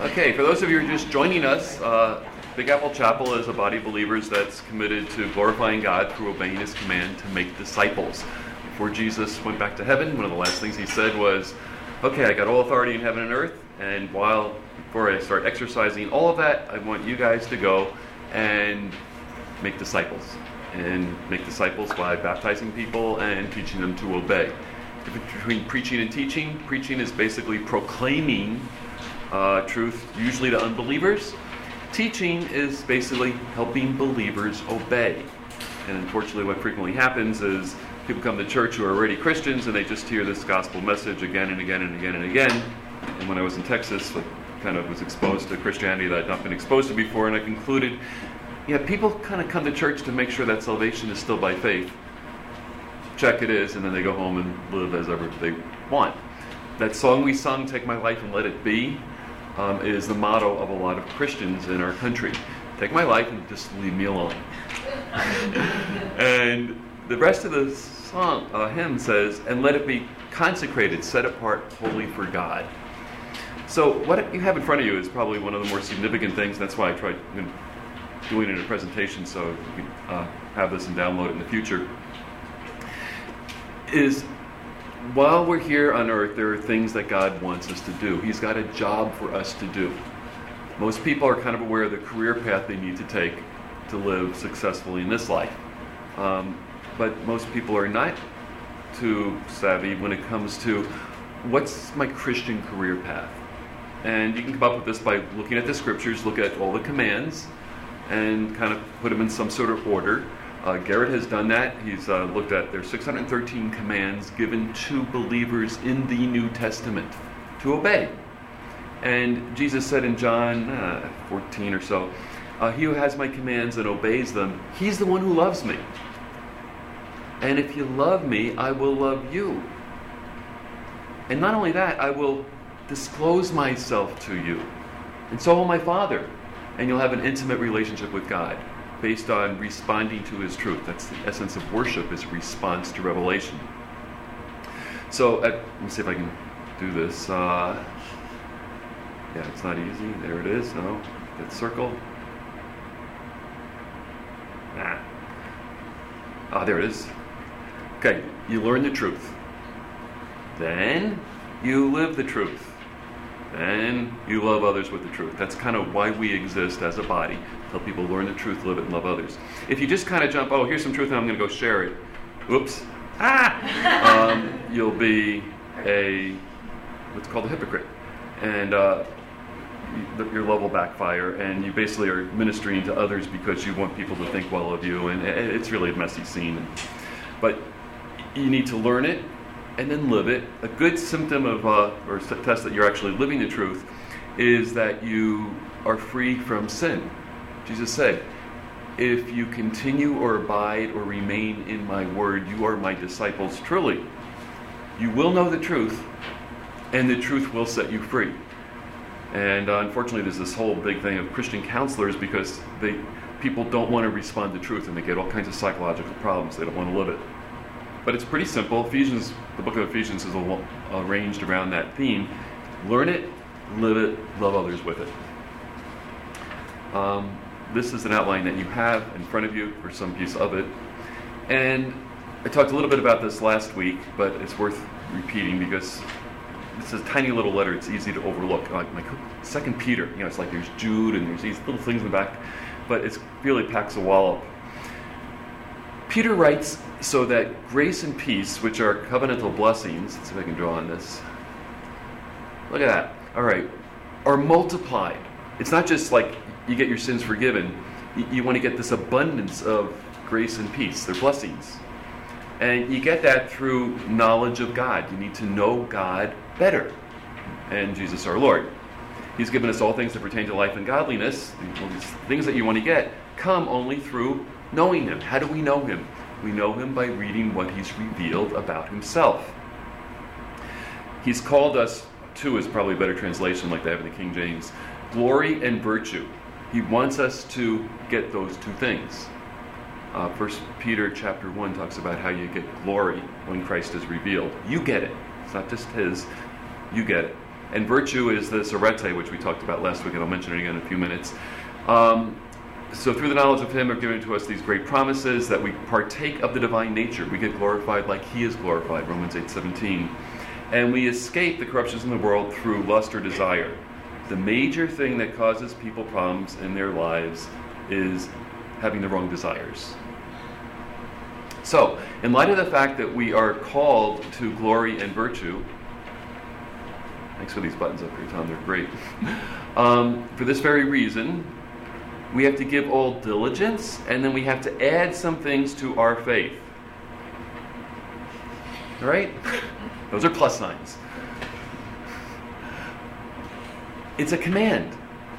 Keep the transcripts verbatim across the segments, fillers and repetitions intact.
Okay, for those of you who are just joining us, uh, Big Apple Chapel is a body of believers that's committed to glorifying God through obeying His command to make disciples. Before Jesus went back to heaven, one of the last things He said was, okay, I got all authority in heaven and earth, and while, before I start exercising all of that, I want you guys to go and make disciples. And make disciples by baptizing people and teaching them to obey. Between preaching and teaching, preaching is basically proclaiming uh, truth, usually to unbelievers. Teaching is basically helping believers obey. And unfortunately, what frequently happens is people come to church who are already Christians and they just hear this gospel message again and again and again and again. And when I was in Texas, I kind of was exposed to Christianity that I'd not been exposed to before, and I concluded, yeah, people kind of come to church to make sure that salvation is still by faith. Check it is, and then they go home and live as ever they want. That song we sung, Take My Life and Let It Be, um, is the motto of a lot of Christians in our country. Take my life and just leave me alone. And the rest of the song, uh, hymn says, and let it be consecrated, set apart, holy for God. So what you have in front of you is probably one of the more significant things. That's why I tried doing it in a presentation so you can uh, have this and download it in the future. Is while we're here on earth, there are things that God wants us to do. He's got a job for us to do. Most people are kind of aware of the career path they need to take to live successfully in this life. Um, but most people are not too savvy when it comes to what's my Christian career path. And you can come up with this by looking at the scriptures, look at all the commands, and kind of put them in some sort of order. Uh, Garrett has done that. He's uh, looked at there's six hundred thirteen commands given to believers in the New Testament to obey. And Jesus said in John uh, fourteen or so, uh, he who has my commands and obeys them, he's the one who loves me. And if you love me, I will love you. And not only that, I will disclose myself to you. And so will my Father. And you'll have an intimate relationship with God based on responding to His truth. That's the essence of worship, is response to revelation. So, uh, let me see if I can do this. Uh, yeah, it's not easy. There it is. No, that circle. Nah. Ah, there it is. Okay, you learn the truth. Then you live the truth. And you love others with the truth. That's kind of why we exist as a body. Help people learn the truth, live it, and love others. If you just kind of jump, oh, here's some truth and I'm going to go share it. Oops. Ah! um, you'll be a, what's called a hypocrite. And uh, your love will backfire. And you basically are ministering to others because you want people to think well of you. And it's really a messy scene. But you need to learn it and then live it. A good symptom of, uh, or a test that you're actually living the truth, is that you are free from sin. Jesus said, if you continue or abide or remain in my word, you are my disciples truly. You will know the truth, and the truth will set you free. And uh, unfortunately, there's this whole big thing of Christian counselors, because they people don't want to respond to truth, and they get all kinds of psychological problems. They don't want to live it. But it's pretty simple. Ephesians, the book of Ephesians is arranged around that theme. Learn it, live it, love others with it. Um, this is an outline that you have in front of you, or some piece of it. And I talked a little bit about this last week, but it's worth repeating because it's a tiny little letter. It's easy to overlook. Like my Second Peter, you know, it's like there's Jude and there's these little things in the back, but it really packs a wallop. Peter writes, so that grace and peace, which are covenantal blessings, let's see if I can draw on this. Look at that. All right. Are multiplied. It's not just like you get your sins forgiven. You, you want to get this abundance of grace and peace. They're blessings. And you get that through knowledge of God. You need to know God better. And Jesus our Lord. He's given us all things that pertain to life and godliness. These things that you want to get come only through knowing Him. How do we know Him? We know Him by reading what He's revealed about Himself. He's called us to, is probably a better translation like they have in the King James, glory and virtue. He wants us to get those two things. Uh, First Peter chapter one talks about how you get glory when Christ is revealed. You get it. It's not just His. You get it. And virtue is this arete, which we talked about last week, and I'll mention it again in a few minutes. Um, so through the knowledge of him are given to us these great promises that we partake of the divine nature. We get glorified like he is glorified, Romans eight seventeen. And we escape the corruptions in the world through lust or desire. The major thing that causes people problems in their lives is having the wrong desires. So, in light of the fact that we are called to glory and virtue, thanks for these buttons up here, Tom, they're great. Um, for this very reason, we have to give all diligence, and then we have to add some things to our faith. All right? Those are plus signs. It's a command.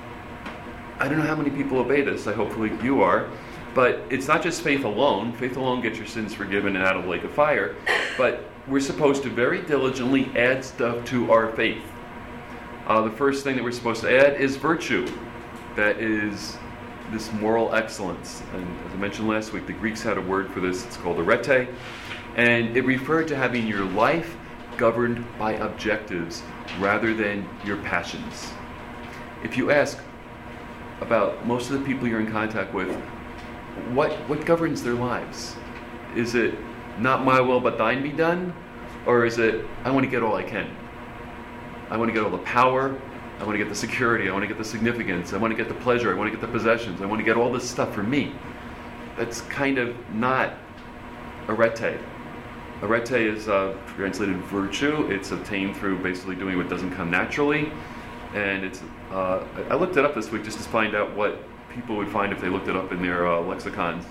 I don't know how many people obey this. I hopefully you are. But it's not just faith alone. Faith alone gets your sins forgiven and out of the lake of fire. But we're supposed to very diligently add stuff to our faith. Uh, the first thing that we're supposed to add is virtue. That is this moral excellence. And as I mentioned last week, the Greeks had a word for this. It's called arete. And it referred to having your life governed by objectives rather than your passions. If you ask about most of the people you're in contact with, what what governs their lives? Is it not my will but thine be done? Or is it, I want to get all I can? I want to get all the power, I want to get the security, I want to get the significance, I want to get the pleasure, I want to get the possessions, I want to get all this stuff for me. That's kind of not arete. Arete is uh, translated virtue. It's obtained through basically doing what doesn't come naturally. And it's uh, I looked it up this week just to find out what people would find if they looked it up in their uh, lexicons.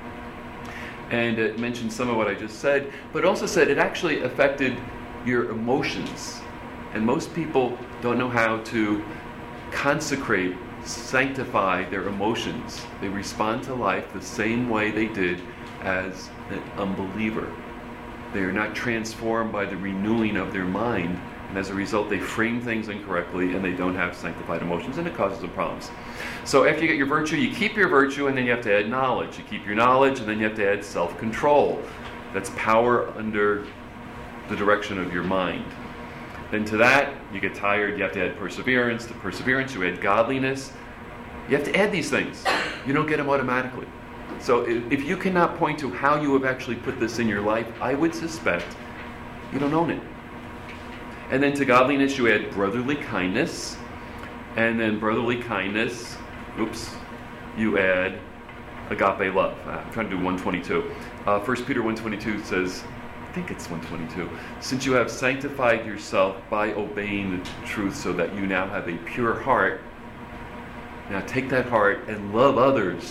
And it mentioned some of what I just said, but it also said it actually affected your emotions. And most people don't know how to consecrate, sanctify their emotions. They respond to life the same way they did as an unbeliever. They are not transformed by the renewing of their mind, and as a result they frame things incorrectly and they don't have sanctified emotions, and it causes them problems. So after you get your virtue, you keep your virtue, and then you have to add knowledge. You keep your knowledge, and then you have to add self-control. That's power under the direction of your mind. Then to that, you get tired, you have to add perseverance. To perseverance, you add godliness. You have to add these things. You don't get them automatically. So if you cannot point to how you have actually put this in your life, I would suspect you don't own it. And then to godliness, you add brotherly kindness. And then brotherly kindness, oops, you add agape love. I'm trying to do one twenty-two. Uh, First Peter one twenty-two says, I think it's one twenty-two, since you have sanctified yourself by obeying the truth so that you now have a pure heart, now take that heart and love others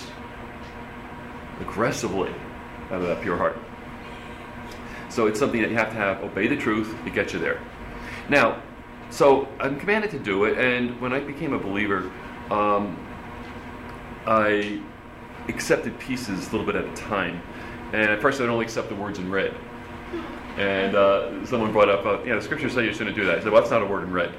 aggressively out of that pure heart. So it's something that you have to have. Obey the truth to get you there. Now, so I'm commanded to do it, and when I became a believer, um, I accepted pieces a little bit at a time. And at first I'd only accept the words in red. And uh, someone brought up, uh, yeah, the scriptures say you shouldn't do that. I said, well, that's not a word in red.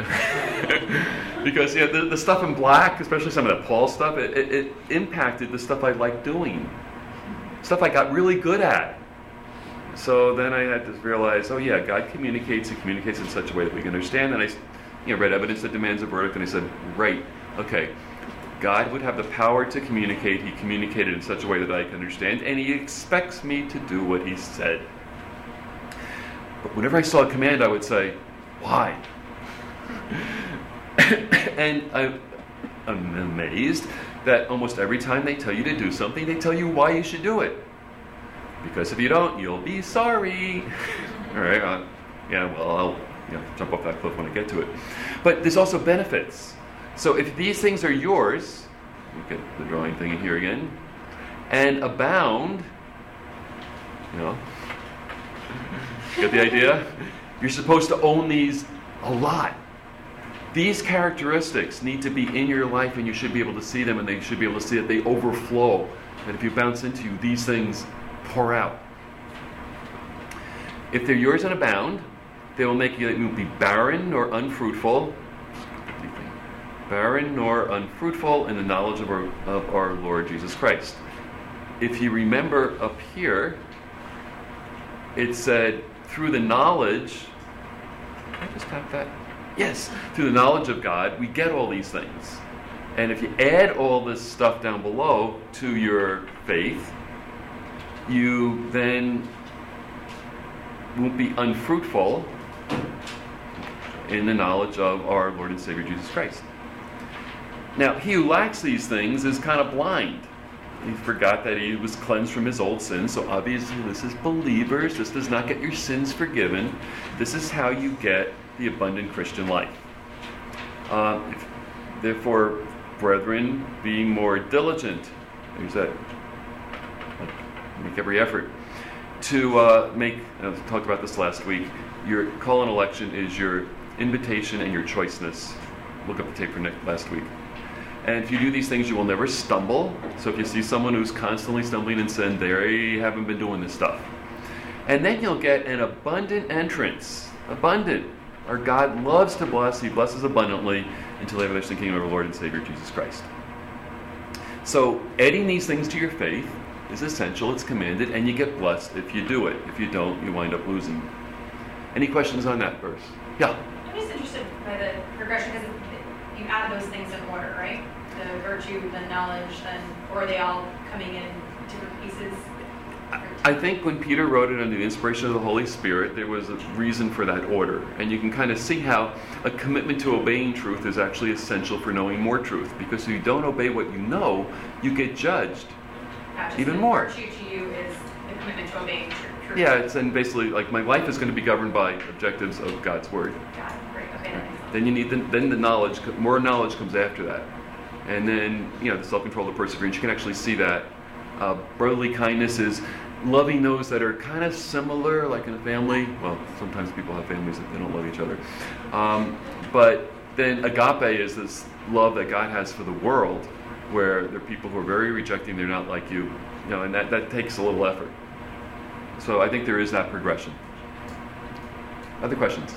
Because yeah, the, the stuff in black, especially some of that Paul stuff, it, it, it impacted the stuff I liked doing. Stuff I got really good at. So then I had to realize, oh yeah, God communicates, He communicates in such a way that we can understand. And I you know, read Evidence That Demands a Verdict, and I said, right, okay, God would have the power to communicate. He communicated in such a way that I can understand, and He expects me to do what He said. But whenever I saw a command, I would say, why? And I, I'm amazed that almost every time they tell you to do something, they tell you why you should do it. Because if you don't, you'll be sorry. All right, uh, yeah, well, I'll you know, jump off that cliff when I get to it. But there's also benefits. So if these things are yours, you get the drawing thing here again, and abound, you know, get the idea? You're supposed to own these a lot. These characteristics need to be in your life, and you should be able to see them, and they should be able to see that they overflow. That if you bounce into you, these things pour out. If they're yours and abound, they will make you, you will be barren or unfruitful. Barren nor unfruitful in the knowledge of our, of our Lord Jesus Christ. If you remember up here, it said, through the knowledge, did I just tap that? Yes, through the knowledge of God, we get all these things. And if you add all this stuff down below to your faith, you then won't be unfruitful in the knowledge of our Lord and Savior Jesus Christ. Now, he who lacks these things is kind of blind. He forgot that he was cleansed from his old sins, so obviously this is believers. This does not get your sins forgiven. This is how you get the abundant Christian life. Uh, if, therefore, brethren, be more diligent. There's that. Make every effort to uh, make, I talked about this last week, your call and election is your invitation and your choiceness. Look up the tape from last week. And if you do these things, you will never stumble. So if you see someone who's constantly stumbling in sin, they haven't been doing this stuff. And then you'll get an abundant entrance. Abundant. Our God loves to bless. He blesses abundantly until they have the kingdom of our Lord and Savior Jesus Christ. So adding these things to your faith is essential. It's commanded, and you get blessed if you do it. If you don't, you wind up losing. Any questions on that verse? Yeah? I'm just interested by the progression, because you add those things in order, right? The virtue, the knowledge, then, or are they all coming in different pieces? I think when Peter wrote it under the inspiration of the Holy Spirit, there was a reason for that order. And you can kind of see how a commitment to obeying truth is actually essential for knowing more truth. Because if you don't obey what you know, you get judged Yeah, just even the more. Virtue to you is the commitment to obeying tr- truth. Yeah, it's and basically like my life is going to be governed by objectives of God's Word. Got it. Great. Okay, that makes sense. Then you need the, then the knowledge, more knowledge comes after that. And then, you know, the self-control, the perseverance, you can actually see that. Uh, brotherly kindness is loving those that are kind of similar, like in a family. Well, sometimes people have families that they don't love each other. Um, but then agape is this love that God has for the world, where there are people who are very rejecting, they're not like you. You know, and that, that takes a little effort. So I think there is that progression. Other questions?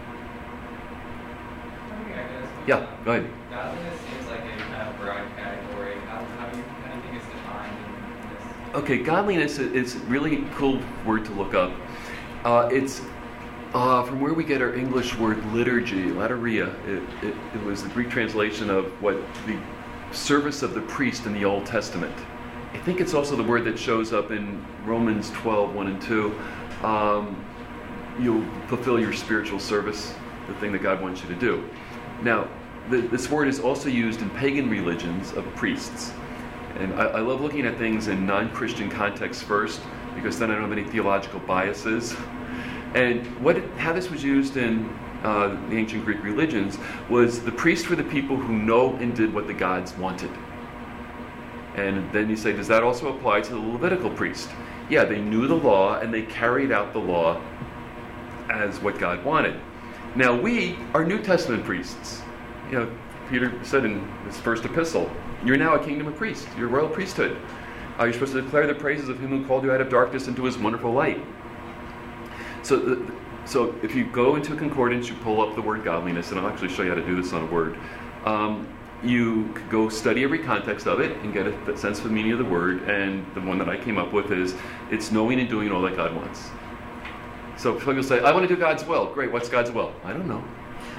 Yeah, go ahead. Godliness seems like a kind of broad category. How, how do you kind of think it's defined in this? Okay, godliness is a really cool word to look up. Uh, it's uh, from where we get our English word liturgy, lateria. It, it, it was the Greek translation of what the service of the priest in the Old Testament. I think it's also the word that shows up in Romans twelve, one and two. Um, you'll fulfill your spiritual service, the thing that God wants you to do. Now, the, this word is also used in pagan religions of priests. And I, I love looking at things in non-Christian contexts first, because then I don't have any theological biases. And what it, how this was used in uh, the ancient Greek religions was the priests were the people who know and did what the gods wanted. And then you say, does that also apply to the Levitical priest? Yeah, they knew the law and they carried out the law as what God wanted. Now we are New Testament priests. You know, Peter said in his first epistle, you're now a kingdom of priests. You're a royal priesthood. Uh, you're supposed to declare the praises of him who called you out of darkness into his wonderful light. So, the, so if you go into a concordance, you pull up the word godliness, and I'll actually show you how to do this on a word. Um, you could go study every context of it and get a sense of the meaning of the word, and the one that I came up with is, it's knowing and doing all that God wants. So people say, I want to do God's will. Great, what's God's will? I don't know.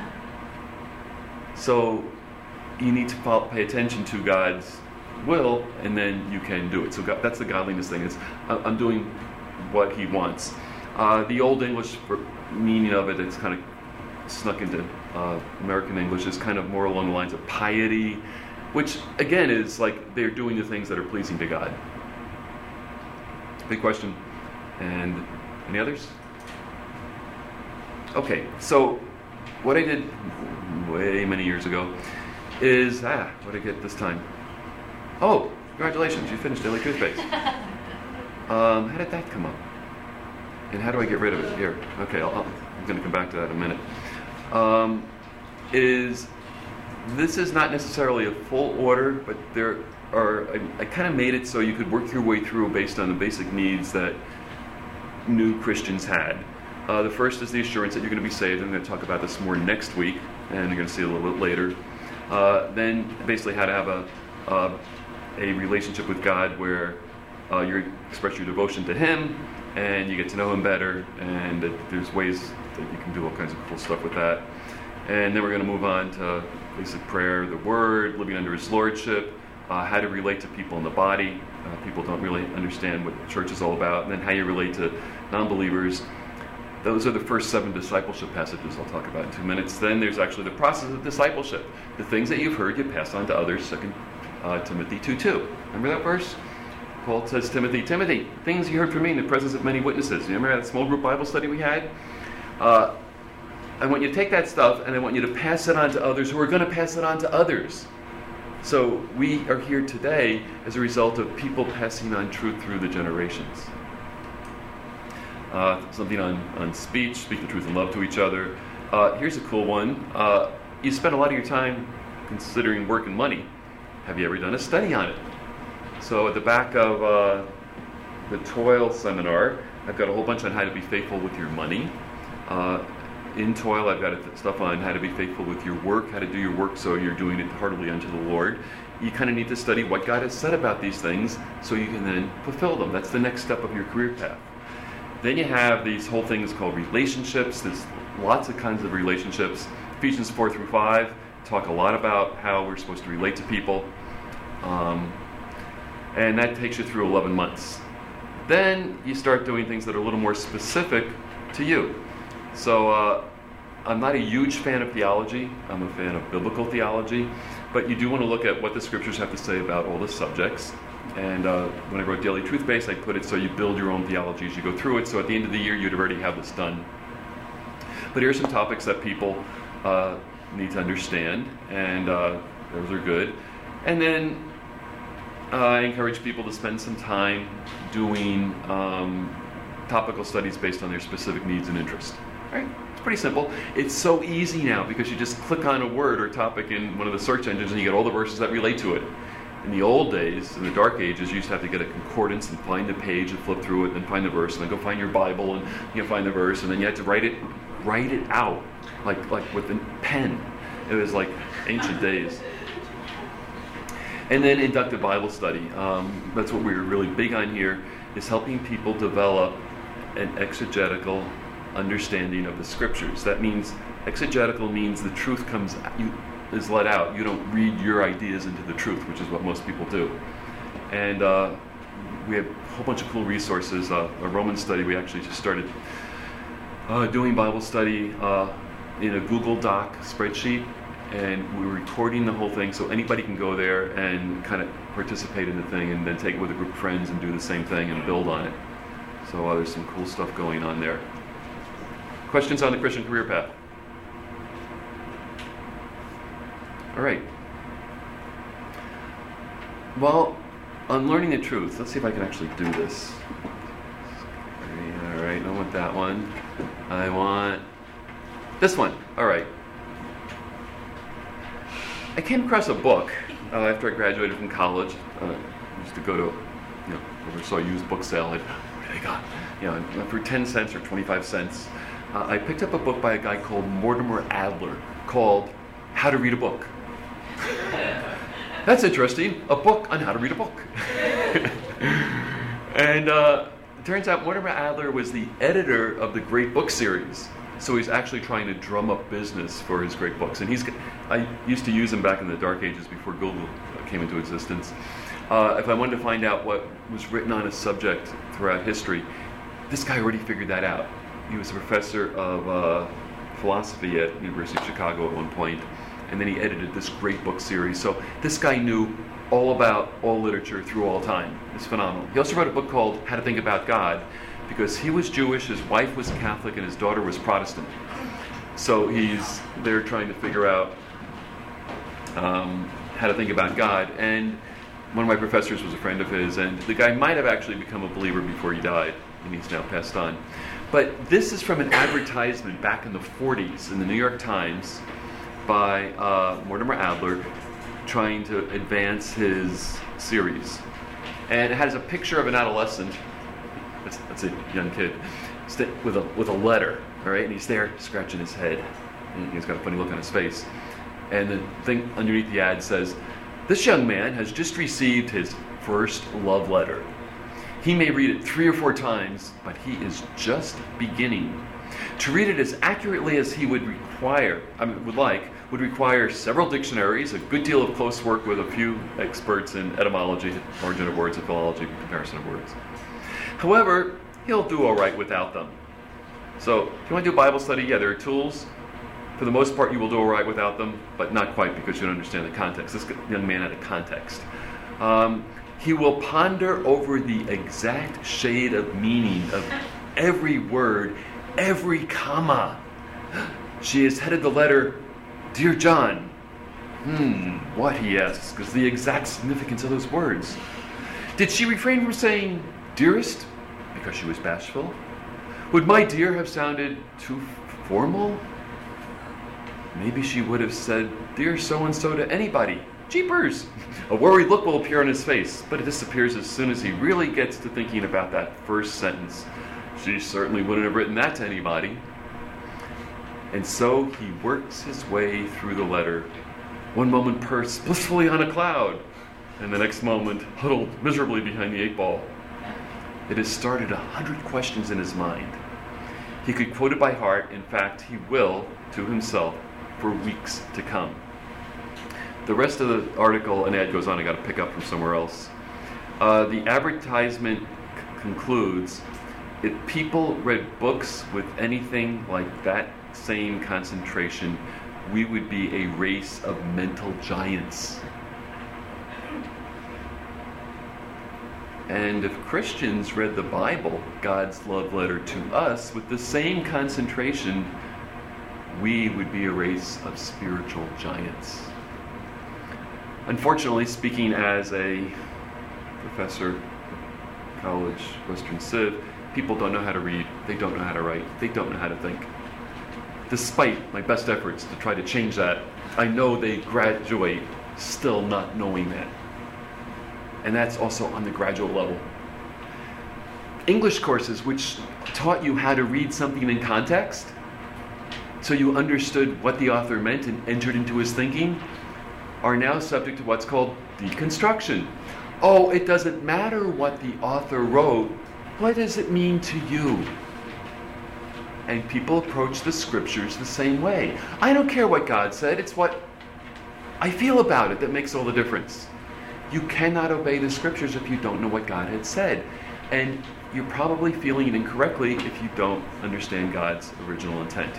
So you need to follow, pay attention to God's will, and then you can do it. So God, that's the godliness thing. It's I'm doing what he wants. Uh, the Old English meaning of it, it's kind of snuck into uh, American English, is kind of more along the lines of piety, which again is like they're doing the things that are pleasing to God. Big question. And any others? Okay, so what I did way many years ago is, ah, what did I get this time? Oh, congratulations, you finished Daily Toothpaste. Um, how did that come up? And how do I get rid of it? Here, okay, I'll, I'll, I'm going to come back to that in a minute. Um, is this is not necessarily a full order, but there are, I, I kind of made it so you could work your way through based on the basic needs that new Christians had. Uh, the first is the assurance that you're going to be saved. I'm going to talk about this more next week, and you're going to see it a little bit later. Uh, then basically how to have a uh, a relationship with God where uh, you express your devotion to him, and you get to know him better, and that there's ways that you can do all kinds of cool stuff with that. And then we're going to move on to basic prayer, the Word, living under His Lordship, uh, how to relate to people in the body. Uh, people don't really understand what church is all about. And then how you relate to non-believers. Those are the first seven discipleship passages I'll talk about in two minutes. Then there's actually the process of discipleship. The things that you've heard, you pass on to others. Second uh, Timothy two two. Remember that verse? Paul says, Timothy, Timothy, things you heard from me in the presence of many witnesses. You remember that small group Bible study we had? Uh, I want you to take that stuff and I want you to pass it on to others who are going to pass it on to others. So we are here today as a result of people passing on truth through the generations. Uh, something on, on speech, speak the truth in love to each other. Uh, here's a cool one. Uh, you spend a lot of your time considering work and money. Have you ever done a study on it? So at the back of uh, the Toil seminar, I've got a whole bunch on how to be faithful with your money. Uh, in Toil, I've got stuff on how to be faithful with your work, how to do your work so you're doing it heartily unto the Lord. You kind of need to study what God has said about these things so you can then fulfill them. That's the next step of your career path. Then you have these whole things called relationships. There's lots of kinds of relationships. Ephesians four through five talk a lot about how we're supposed to relate to people. Um, and that takes you through eleven months. Then you start doing things that are a little more specific to you. So uh, I'm not a huge fan of theology. I'm a fan of biblical theology. But you do want to look at what the scriptures have to say about all the subjects. And uh, when I wrote Daily Truth Base, I put it so you build your own theology as you go through it. So at the end of the year, you'd already have this done. But here are some topics that people uh, need to understand. And uh, those are good. And then uh, I encourage people to spend some time doing um, topical studies based on their specific needs and interests. Right? It's pretty simple. It's so easy now because you just click on a word or topic in one of the search engines and you get all the verses that relate to it. In the old days, in the dark ages, you used to have to get a concordance and find the page and flip through it and then find the verse and then go find your Bible and you know, find the verse and then you had to write it write it out like like with a pen. It was like ancient days. And then inductive Bible study. Um, that's what we're really big on here, is helping people develop an exegetical understanding of the scriptures. That means exegetical means the truth comes you, is let out. You don't read your ideas into the truth, which is what most people do. And uh, we have a whole bunch of cool resources. Uh, a Roman study, we actually just started uh, doing Bible study uh, in a Google Doc spreadsheet, and we're recording the whole thing so anybody can go there and kind of participate in the thing and then take it with a group of friends and do the same thing and build on it. So uh, there's some cool stuff going on there. Questions on the Christian career path? All right. Well, on learning the truth, let's see if I can actually do this. All right, I want that one. I want this one. All right. I came across a book uh, after I graduated from college. Uh, I used to go to, you know, I saw a used book sale. I'd, what do they got? You know, for ten cents or twenty-five cents. Uh, I picked up a book by a guy called Mortimer Adler called How to Read a Book. That's interesting. A book on how to read a book. And uh, it turns out Mortimer Adler was the editor of the Great Book series. So he's actually trying to drum up business for his great books. And he's, I used to use him back in the dark ages before Google came into existence. Uh, if I wanted to find out what was written on a subject throughout history, this guy already figured that out. He was a professor of uh, philosophy at University of Chicago at one point, and then he edited this great book series. So this guy knew all about all literature through all time. It's phenomenal. He also wrote a book called How to Think About God, because he was Jewish, his wife was Catholic, and his daughter was Protestant. So he's there trying to figure out um, how to think about God. And one of my professors was a friend of his, and the guy might have actually become a believer before he died, and he's now passed on. But this is from an advertisement back in the forties in the New York Times by uh, Mortimer Adler trying to advance his series. And it has a picture of an adolescent, that's, that's a young kid, with a with a letter, all right? And he's there scratching his head, and he's got a funny look on his face. And the thing underneath the ad says, "This young man has just received his first love letter. He may read it three or four times, but he is just beginning. To read it as accurately as he would require, I mean, would like, would require several dictionaries, a good deal of close work with a few experts in etymology, origin of words, and philology, comparison of words. However, he'll do all right without them. So, if you want to do Bible study, yeah, there are tools. For the most part, you will do all right without them, but not quite because you don't understand the context. This young man had a context. Um, he will ponder over the exact shade of meaning of every word, every comma. She has headed the letter, Dear John. Hmm, what, he asks, is the exact significance of those words. Did she refrain from saying, Dearest, because she was bashful? Would my dear have sounded too formal? Maybe she would have said, Dear so-and-so to anybody. Jeepers! A worried look will appear on his face, but it disappears as soon as he really gets to thinking about that first sentence. She certainly wouldn't have written that to anybody. And so he works his way through the letter, one moment perched blissfully on a cloud, and the next moment huddled miserably behind the eight ball. It has started a hundred questions in his mind. He could quote it by heart. In fact, he will, to himself, for weeks to come. The rest of the article and ad goes on. I got to pick up from somewhere else. Uh, the advertisement c- concludes, if people read books with anything like that same concentration, we would be a race of mental giants. And if Christians read the Bible, God's love letter to us, with the same concentration, we would be a race of spiritual giants. Unfortunately, speaking as a professor at college, Western Civ, people don't know how to read, they don't know how to write, they don't know how to think. Despite my best efforts to try to change that, I know they graduate still not knowing that. And that's also on the graduate level. English courses which taught you how to read something in context, so you understood what the author meant and entered into his thinking, are now subject to what's called deconstruction. Oh, it doesn't matter what the author wrote. What does it mean to you? And people approach the scriptures the same way. I don't care what God said. It's what I feel about it that makes all the difference. You cannot obey the scriptures if you don't know what God had said. And you're probably feeling it incorrectly if you don't understand God's original intent.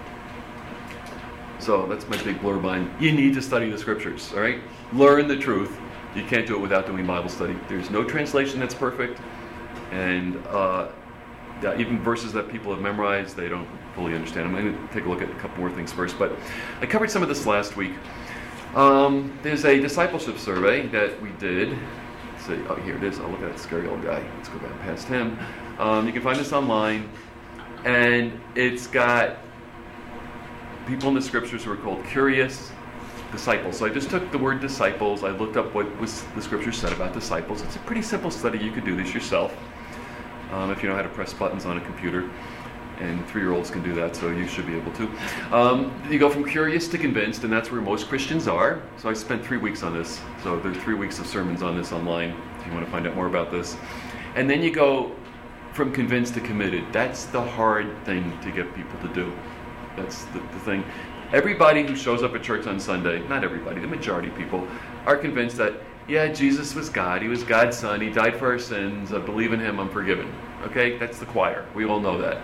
So that's my big blurb line. You need to study the scriptures, all right? Learn the truth. You can't do it without doing Bible study. There's no translation that's perfect. And uh, yeah, even verses that people have memorized, they don't fully understand. I'm going to take a look at a couple more things first. But I covered some of this last week. Um, there's a discipleship survey that we did. Let's see, oh, here it is. I'll look at that scary old guy. Let's go back past him. Um, you can find this online. And it's got people in the scriptures who are called curious disciples. So I just took the word disciples. I looked up what was the scripture said about disciples. It's a pretty simple study. You could do this yourself um, if you know how to press buttons on a computer. And three-year-olds can do that, so you should be able to. Um, you go from curious to convinced, and that's where most Christians are. So I spent three weeks on this. So there are three weeks of sermons on this online if you want to find out more about this. And then you go from convinced to committed. That's the hard thing to get people to do. That's the, the thing. Everybody who shows up at church on Sunday, not everybody, the majority of people, are convinced that, yeah, Jesus was God. He was God's son. He died for our sins. I believe in him. I'm forgiven. Okay? That's the choir. We all know that.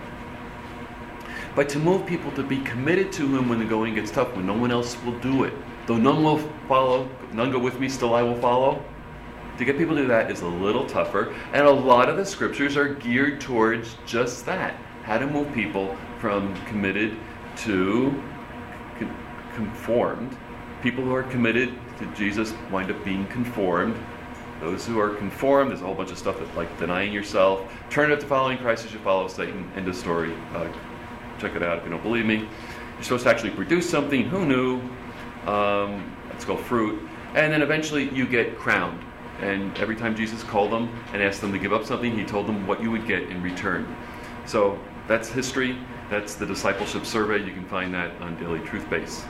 But to move people to be committed to him when the going gets tough, when no one else will do it, though none will follow, none go with me, still I will follow, to get people to do that is a little tougher. And a lot of the scriptures are geared towards just that. How to move people from committed to con- conformed. People who are committed to Jesus wind up being conformed. Those who are conformed, there's a whole bunch of stuff that, like denying yourself, turn it to following Christ as you follow Satan. End of story. Uh, check it out if you don't believe me. You're supposed to actually produce something. Who knew? Um, it's called fruit. And then eventually you get crowned. And every time Jesus called them and asked them to give up something, he told them what you would get in return. So that's history. That's the discipleship survey. You can find that on Daily Truth Base.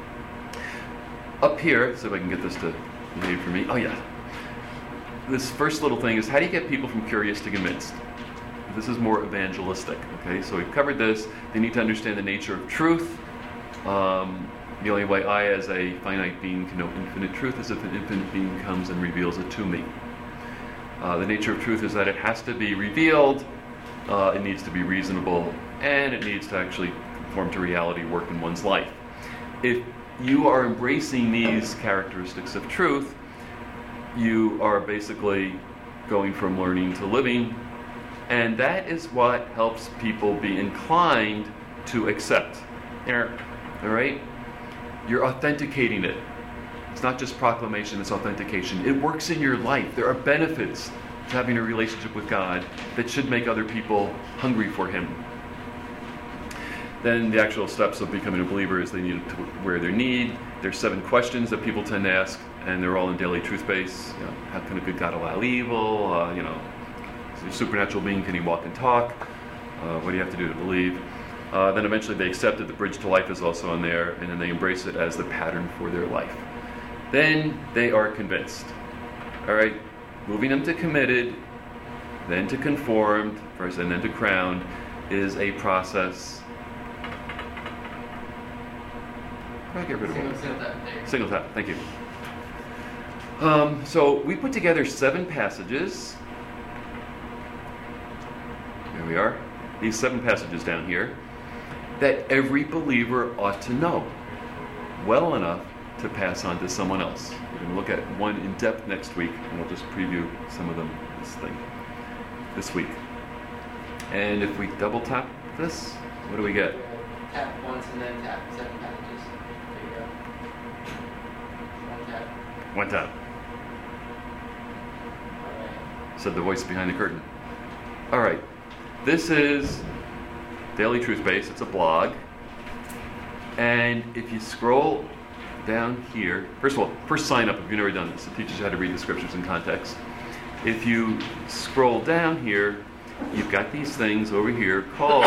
Up here, let's see if I can get this to behave for me. Oh yeah. This first little thing is, how do you get people from curious to convinced? This is more evangelistic. Okay, so we've covered this. They need to understand the nature of truth. Um, the only way I, as a finite being, can know infinite truth is if an infinite being comes and reveals it to me. Uh, the nature of truth is that it has to be revealed, uh, it needs to be reasonable, and it needs to actually conform to reality, work in one's life. If you are embracing these characteristics of truth, you are basically going from learning to living, and that is what helps people be inclined to accept. All right? You're authenticating it. It's not just proclamation, it's authentication. It works in your life. There are benefits to having a relationship with God that should make other people hungry for Him. Then the actual steps of becoming a believer is they need to wear their need. There's seven questions that people tend to ask, and they're all in daily truth base. You know, how can a good God allow evil? Uh, you know, is he a supernatural being? Can he walk and talk? Uh, what do you have to do to believe? Uh, then eventually they accept that the bridge to life is also on there, and then they embrace it as the pattern for their life. Then they are convinced. All right, moving them to committed, then to conformed, first, and then to crowned is a process. I'll get rid of Single one. tap there. Single tap, thank you. Um, so we put together seven passages. Here we are. These seven passages down here that every believer ought to know well enough to pass on to someone else. We're going to look at one in depth next week, and we'll just preview some of them this thing this week. And if we double tap this, what do we get? Tap once and then tap seven packages. There you go. One tap. One tap. Alright. Said the voice behind the curtain. All right. This is Daily Truth Base. It's a blog. And if you scroll down here, first of all, first sign up if you've never done this. It teaches you how to read the scriptures in context. If you scroll down here, you've got these things over here called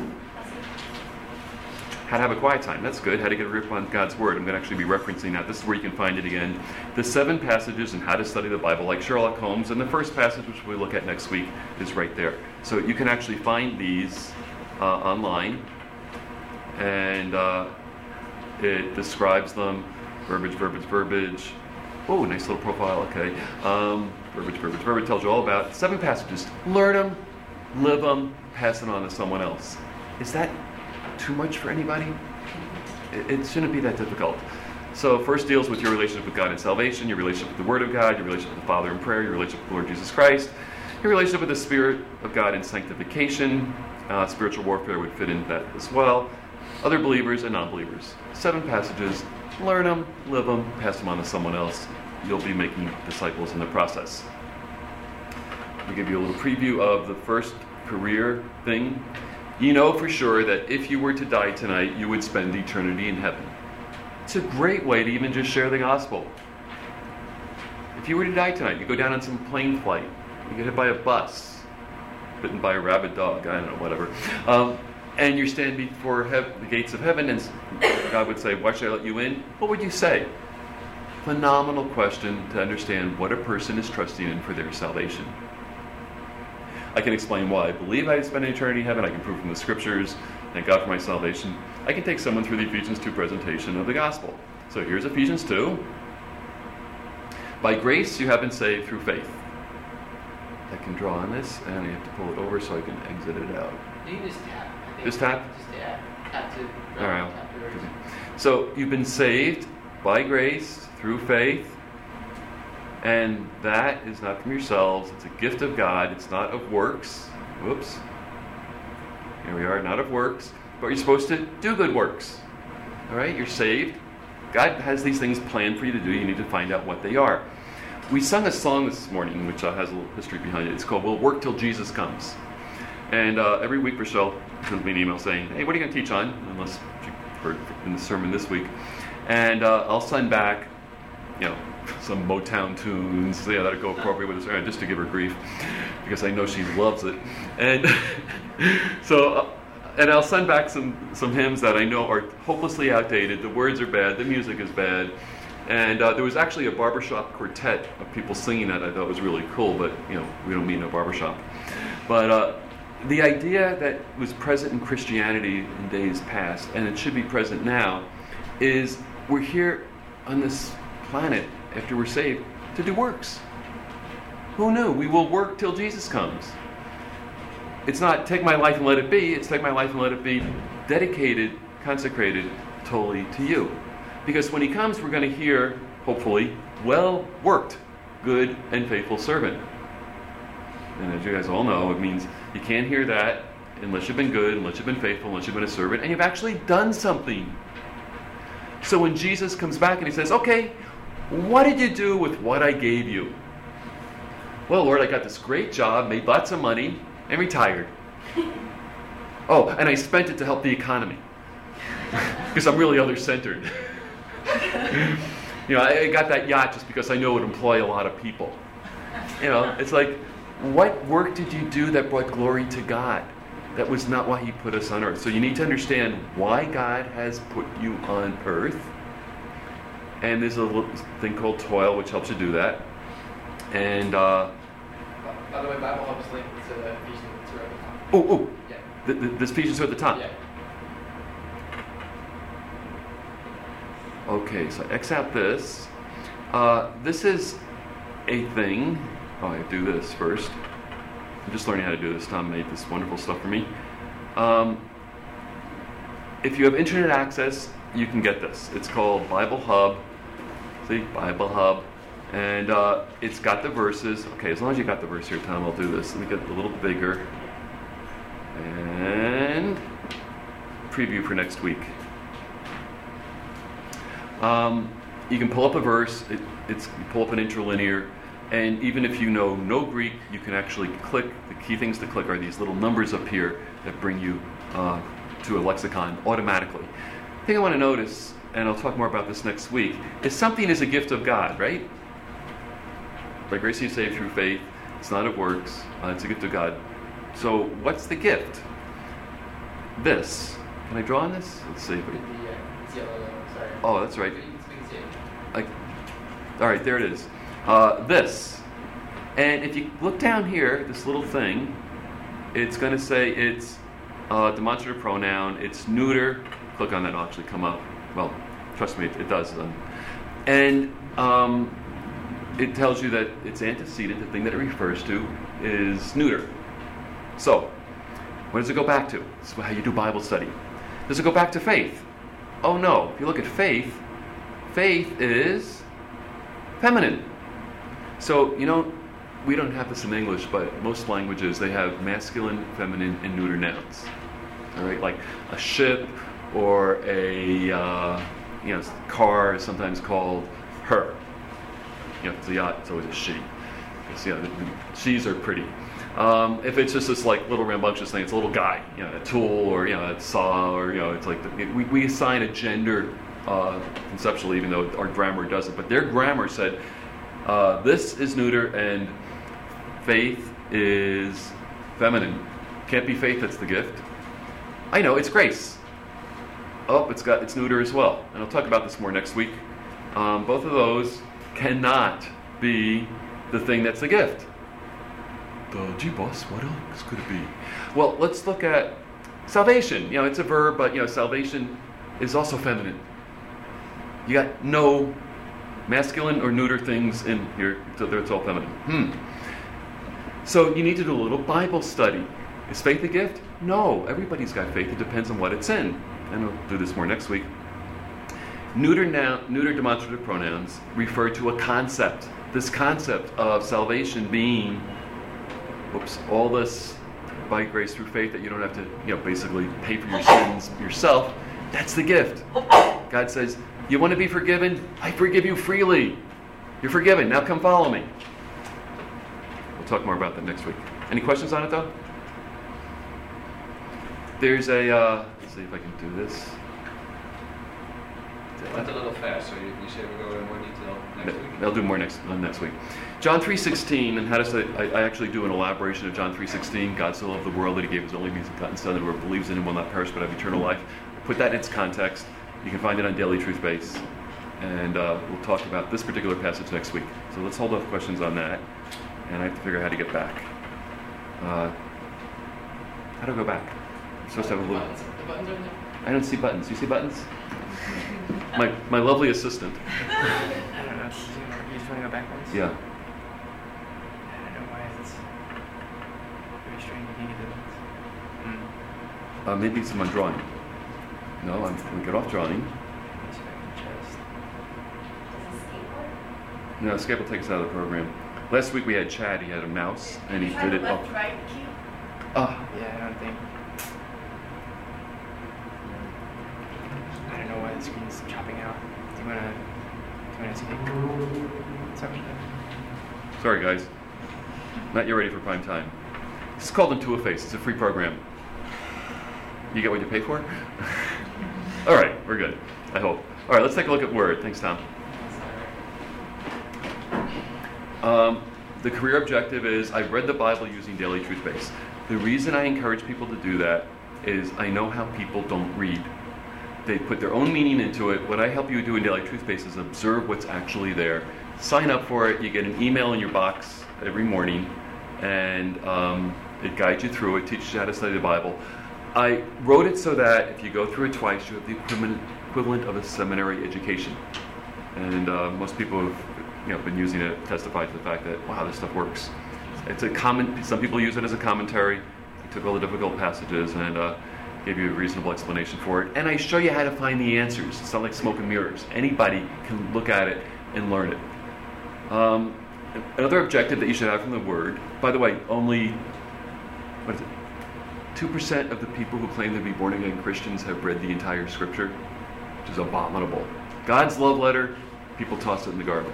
How to Have a Quiet Time. That's good. How to Get a Grip on God's Word. I'm going to actually be referencing that. This is where you can find it again. The seven passages on how to study the Bible, like Sherlock Holmes. And the first passage, which we'll look at next week, is right there. So you can actually find these uh, online. And uh, it describes them. Verbiage, verbiage, verbiage. Oh, nice little profile. Okay. Um, verbiage, verbiage, verbiage. Tells you all about seven passages. Learn them, live them, pass it on to someone else. Is that too much for anybody? It, it shouldn't be that difficult. So first deals with your relationship with God and salvation, your relationship with the Word of God, your relationship with the Father in prayer, your relationship with the Lord Jesus Christ, your relationship with the Spirit of God in sanctification. Uh, spiritual warfare would fit into that as well. Other believers and non-believers. Seven passages. Learn them, live them, pass them on to someone else. You'll be making disciples in the process. I'll give you a little preview of the first career thing. You know for sure that if you were to die tonight, you would spend eternity in heaven. It's a great way to even just share the gospel. If you were to die tonight, you go down on some plane flight, you get hit by a bus, bitten by a rabid dog, I don't know, whatever. Um, and you're standing before hev- the gates of heaven, and God would say, why should I let you in? What would you say? Phenomenal question to understand what a person is trusting in for their salvation. I can explain why I believe I spend eternity in heaven. I can prove from the scriptures, thank God for my salvation. I can take someone through the Ephesians two presentation of the gospel. So here's Ephesians two. By grace you have been saved through faith. I can draw on this, and I have to pull it over so I can exit it out. You can just tap. I think. Just tap? Just tap. Tap to. All right. Tap to reverse. So you've been saved by grace through faith, and that is not from yourselves. It's a gift of God. It's not of works. Whoops. Here we are, not of works, but you're supposed to do good works. All right, you're saved. God has these things planned for you to do. You need to find out what they are. We sung a song this morning, which uh, has a little history behind it. It's called "We'll Work Till Jesus Comes." And uh, every week, Rochelle sends me an email saying, "Hey, what are you going to teach on?" Unless you heard in the sermon this week, and uh, I'll send back, you know, some Motown tunes, yeah, that'll go appropriate with the sermon, just to give her grief, because I know she loves it. And so, uh, and I'll send back some some hymns that I know are hopelessly outdated. The words are bad, the music is bad. And uh, there was actually a barbershop quartet of people singing that I thought was really cool, but, you know, we don't mean a barbershop. But uh, the idea that was present in Christianity in days past, and it should be present now, is we're here on this planet after we're saved to do works. Who knew? We will work till Jesus comes. It's not take my life and let it be, it's take my life and let it be dedicated, consecrated totally to you. Because when he comes, we're going to hear, hopefully, well worked, good and faithful servant. And as you guys all know, it means you can't hear that unless you've been good, unless you've been faithful, unless you've been a servant, and you've actually done something. So when Jesus comes back and he says, okay, what did you do with what I gave you? Well, Lord, I got this great job, made lots of money, and retired. Oh, and I spent it to help the economy. Because I'm really other-centered. You know, I got that yacht just because I know it would employ a lot of people. You know, it's like, what work did you do that brought glory to God? That was not why he put us on earth. So you need to understand why God has put you on earth. And there's a little thing called toil, which helps you do that. And, uh... By the way, Bible Hub is linked to the Ephesians two at the top. Oh, oh! Yeah. The, the, this Ephesians two at the top? Yeah. Okay, so X out this. Uh, this is a thing. Oh, I do this first. I'm just learning how to do this. Tom made this wonderful stuff for me. Um, if you have internet access, you can get this. It's called Bible Hub. See, Bible Hub. And uh, it's got the verses. Okay, as long as you got the verse here, Tom, I'll do this. Let me get it a little bigger. And preview for next week. Um, you can pull up a verse. It, it's you pull up an interlinear. And even if you know no Greek, you can actually click. The key things to click are these little numbers up here that bring you uh, to a lexicon automatically. The thing I want to notice, and I'll talk more about this next week, is something is a gift of God, right? By grace you're saved through faith. It's not of works. Uh, it's a gift of God. So what's the gift? This. Can I draw on this? Let's see. Yeah, it's yellow though, sorry. Oh, that's right. You can you can see it. I, all right, there it is. Uh, this. And if you look down here, this little thing, it's going to say it's uh, demonstrative pronoun. It's neuter. Click on that, it'll actually come up. Well, trust me, it, it does. Um, and um, it tells you that its antecedent, the thing that it refers to, is neuter. So, what does it go back to? This is how you do Bible study. Does it go back to faith? Oh no. If you look at faith, faith is feminine. So, you know, we don't have this in English, but most languages, they have masculine, feminine, and neuter nouns. All right, like a ship or a uh, you know car is sometimes called her. You know, if it's a yacht, it's always a she. Because, you know, the, the she's are pretty. Um, if it's just this like little rambunctious thing, it's a little guy, you know, a tool or you know a saw or you know it's like the, we we assign a gender uh, conceptually, even though our grammar doesn't. But their grammar said uh, this is neuter and faith is feminine. Can't be faith that's the gift. I know it's grace. Oh, it's got it's neuter as well, and I'll talk about this more next week. Um, both of those cannot be the thing that's the gift. Uh, gee, boss, what else could it be? Well, let's look at salvation. You know, it's a verb, but you know, salvation is also feminine. You got no masculine or neuter things in here, so it's all feminine. Hmm. So you need to do a little Bible study. Is faith a gift? No, everybody's got faith. It depends on what it's in. And I'll do this more next week. Neuter noun, neuter demonstrative pronouns refer to a concept. This concept of salvation being Oops, all this by grace through faith that you don't have to, you know, basically pay for your sins yourself. That's the gift. God says, you want to be forgiven? I forgive you freely. You're forgiven. Now come follow me. We'll talk more about that next week. Any questions on it, though? There's a, uh, let's see if I can do this. Went a little fast, so you, you said we'll go into more detail next week? I'll do more next uh, next week. John three sixteen, and how to say, I, I actually do an elaboration of John three sixteen. God so loved the world that he gave his only begotten Son, that whoever believes in him will not perish but have eternal life. Put that in its context. You can find it on Daily Truth Base. And uh, we'll talk about this particular passage next week. So let's hold off questions on that. And I have to figure out how to get back. Uh, How do I go back? I'm supposed to have a The little. buttons, the buttons over there. I don't see buttons. You see buttons? My my lovely assistant. I don't know. You just want to go backwards? Yeah. I don't know why it's very strange. You can't get the buttons. Hmm. Uh, maybe it's in my drawing. No, I'm going to get off drawing. Let me see if I can just. Does it skateboard? No, Escape will take us out of the program. Last week we had Chad. He had a mouse and he Try did the it. left, Oh, right key. ah, Yeah, I don't think. I don't know why the screen's chopping out. Do you wanna? Do you wanna escape? Sorry. sorry guys. Not yet ready for prime time. This is called Intuiface. It's a free program. You get what you pay for? All right, we're good. I hope. All right, let's take a look at Word. Thanks, Tom. Um, the career objective is I've read the Bible using Daily Truth Base. The reason I encourage people to do that is I know how people don't read. They put their own meaning into it. What I help you do in Daily Truth Base is observe what's actually there. Sign up for it. You get an email in your box every morning, and um, it guides you through it, teaches you how to study the Bible. I wrote it so that if you go through it twice, you have the equivalent, equivalent of a seminary education. And uh, most people have you know, been using it, testify to the fact that, wow, this stuff works. It's a common, some people use it as a commentary. I took all the difficult passages and uh, gave you a reasonable explanation for it. And I show you how to find the answers. It's not like smoke and mirrors. Anybody can look at it and learn it. Um, another objective that you should have from the Word, by the way, only, what is it? two percent of the people who claim to be born-again Christians have read the entire Scripture, which is abominable. God's love letter, people toss it in the garbage.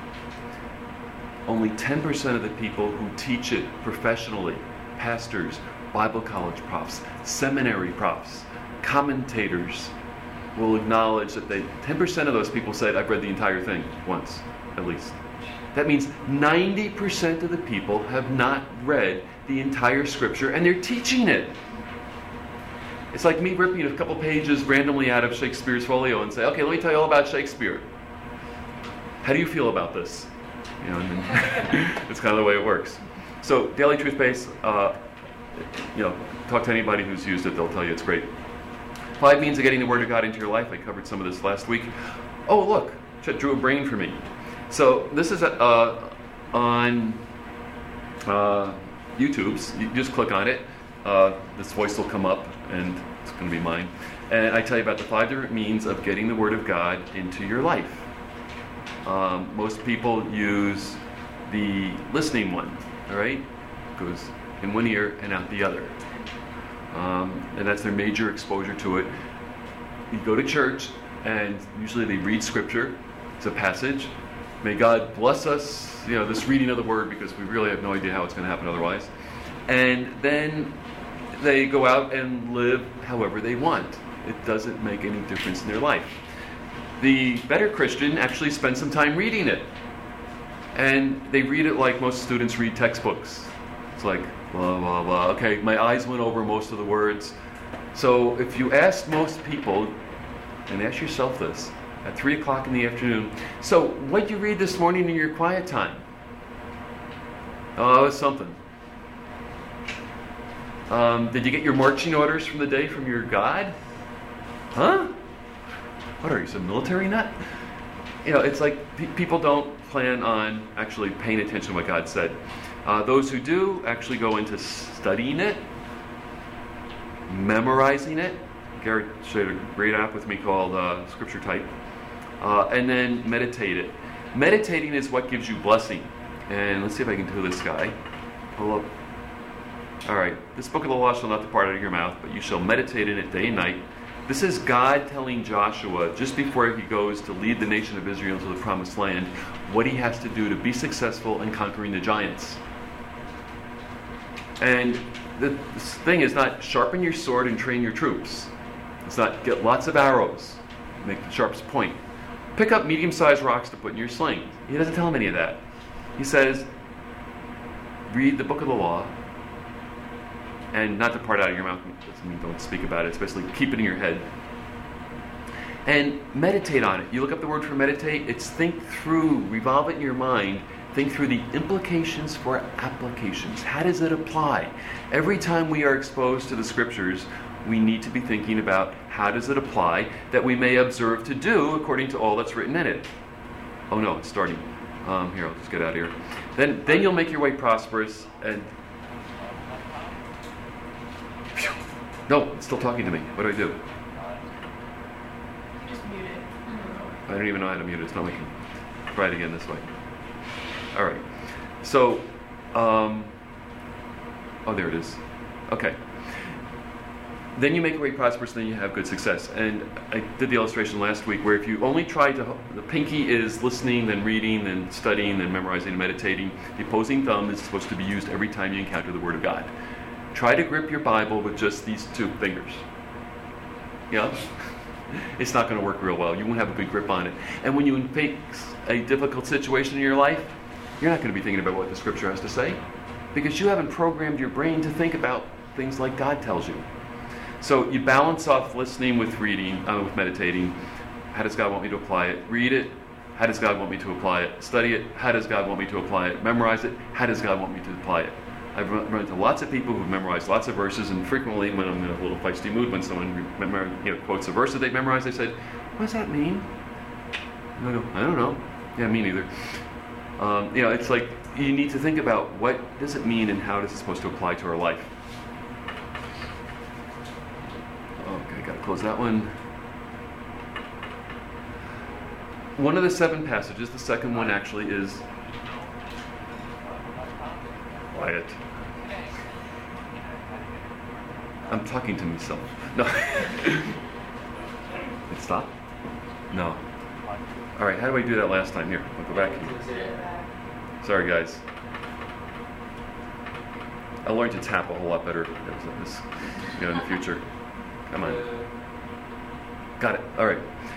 Only ten percent of the people who teach it professionally, pastors, Bible college profs, seminary profs, commentators, will acknowledge that they, ten percent of those people said, I've read the entire thing once, at least. That means ninety percent of the people have not read the entire Scripture, and they're teaching it. It's like me ripping a couple pages randomly out of Shakespeare's folio and say, okay, let me tell you all about Shakespeare. How do you feel about this? You know, and then it's kind of the way it works. So, Daily Truth Base, uh, you know, talk to anybody who's used it, they'll tell you it's great. Five means of getting the Word of God into your life. I covered some of this last week. Oh, look, Chet drew a brain for me. So, this is uh, on uh, YouTube's. You just click on it. Uh, this voice will come up, and it's going to be mine. And I tell you about the five different means of getting the Word of God into your life. Um, most people use the listening one, all right? It goes in one ear and out the other. Um, and that's their major exposure to it. You go to church, and usually they read Scripture. It's a passage. May God bless us, you know, this reading of the Word, because we really have no idea how it's going to happen otherwise. And then they go out and live however they want. It doesn't make any difference in their life. The better Christian actually spends some time reading it. And they read it like most students read textbooks. It's like, blah, blah, blah. Okay, my eyes went over most of the words. So if you ask most people, and ask yourself this, at three o'clock in the afternoon, so what did you read this morning in your quiet time? Oh, it's something. Um, did you get your marching orders from the day from your God? Huh? What are you, some military nut? You know, it's like pe- people don't plan on actually paying attention to what God said. Uh, those who do actually go into studying it, memorizing it. Garrett shared a great app with me called uh, Scripture Type. Uh, and then meditate it. Meditating is what gives you blessing. And let's see if I can do this guy. Pull up. All right. This book of the law shall not depart out of your mouth, but you shall meditate in it day and night. This is God telling Joshua, just before he goes to lead the nation of Israel to the promised land, what he has to do to be successful in conquering the giants. And the, this thing is not sharpen your sword and train your troops. It's not get lots of arrows, make the sharpest point. Pick up medium-sized rocks to put in your sling. He doesn't tell him any of that. He says, read the book of the law, and not depart out of your mouth. Doesn't mean don't speak about it, especially keep it in your head. And meditate on it. You look up the word for meditate, it's think through, revolve it in your mind, think through the implications for applications. How does it apply? Every time we are exposed to the scriptures, we need to be thinking about how does it apply that we may observe to do according to all that's written in it. Oh no, it's starting. Um, here, I'll just get out of here. Then, then you'll make your way prosperous and... No, it's still talking to me. What do I do? Just mute it. I don't even know how to mute it. It's not making. Try it again this way. All right. So, um, oh, there it is. Okay. Then you make your way prosperous, then you have good success. And I did the illustration last week where if you only try to, the pinky is listening, then reading, then studying, then memorizing, and meditating. The opposing thumb is supposed to be used every time you encounter the Word of God. Try to grip your Bible with just these two fingers. Yeah? It's not going to work real well. You won't have a good grip on it. And when you face a difficult situation in your life, you're not going to be thinking about what the Scripture has to say because you haven't programmed your brain to think about things like God tells you. So you balance off listening with reading, uh, with meditating. How does God want me to apply it? Read it. How does God want me to apply it? Study it. How does God want me to apply it? Memorize it. How does God want me to apply it? I've run into lots of people who've memorized lots of verses, and frequently when I'm in a little feisty mood, when someone remember, you know, quotes a verse that they've memorized, they said, "What does that mean?" And I go, "I don't know." Yeah, me neither. Um, you know, it's like you need to think about what does it mean and how is it supposed to apply to our life. Okay, gotta close that one. One of the seven passages, the second one actually is quiet. I'm talking to myself. No. It stopped? No. All right, how do I do that last time? Here, I'll go back. Sorry, guys. I learned to tap a whole lot better this, you know, in the future. Come on. Got it. All right.